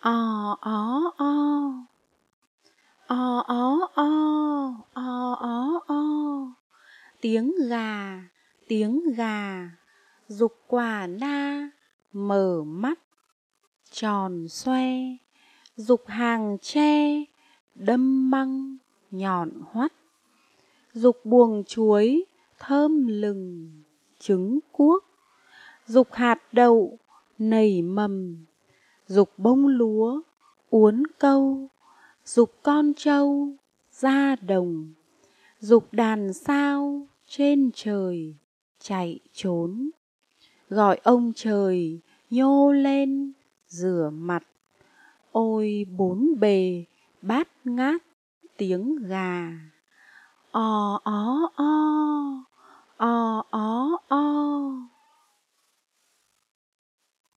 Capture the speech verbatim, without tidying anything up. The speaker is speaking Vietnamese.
o ó o, o ó o, o ó o. Tiếng gà, tiếng gà, giục quả na mở mắt tròn xoe, giục hàng tre đâm măng nhọn hoắt, giục buồng chuối thơm lừng trứng cuốc, giục hạt đậu nảy mầm, giục bông lúa uốn câu, giục con trâu ra đồng, giục đàn sao trên trời chạy trốn, gọi ông trời nhô lên rửa mặt. Ôi bốn bề bát ngát tiếng gà, o ó o, o ó o.